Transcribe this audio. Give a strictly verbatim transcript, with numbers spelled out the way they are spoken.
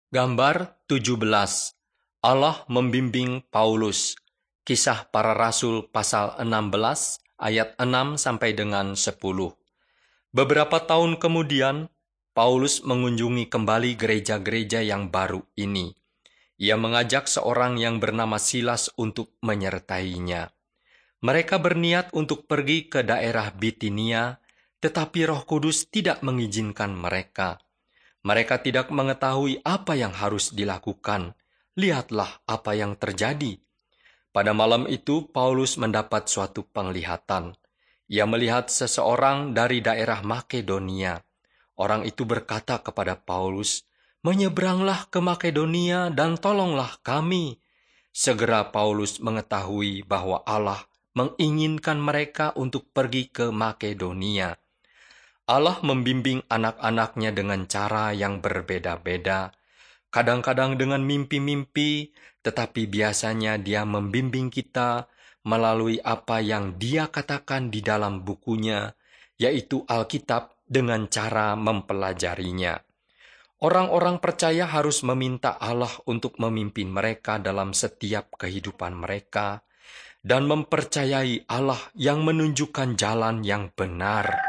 Gambar tujuh belas. Allah membimbing Paulus. Kisah para Rasul pasal enam belas ayat enam sampai dengan sepuluh. Beberapa tahun kemudian, Paulus mengunjungi kembali gereja-gereja yang baru ini. Ia mengajak seorang yang bernama Silas untuk menyertainya. Mereka berniat untuk pergi ke daerah Bitinia, tetapi Roh Kudus tidak mengizinkan mereka. Mereka tidak mengetahui apa yang harus dilakukan. Lihatlah apa yang terjadi. Pada malam itu, Paulus mendapat suatu penglihatan. Ia melihat seseorang dari daerah Makedonia. Orang itu berkata kepada Paulus, "Menyeberanglah ke Makedonia dan tolonglah kami." Segera Paulus mengetahui bahwa Allah menginginkan mereka untuk pergi ke Makedonia. Allah membimbing anak-anaknya dengan cara yang berbeda-beda, kadang-kadang dengan mimpi-mimpi, tetapi biasanya Dia membimbing kita melalui apa yang Dia katakan di dalam bukunya, yaitu Alkitab, dengan cara mempelajarinya. Orang-orang percaya harus meminta Allah untuk memimpin mereka dalam setiap kehidupan mereka, dan mempercayai Allah yang menunjukkan jalan yang benar.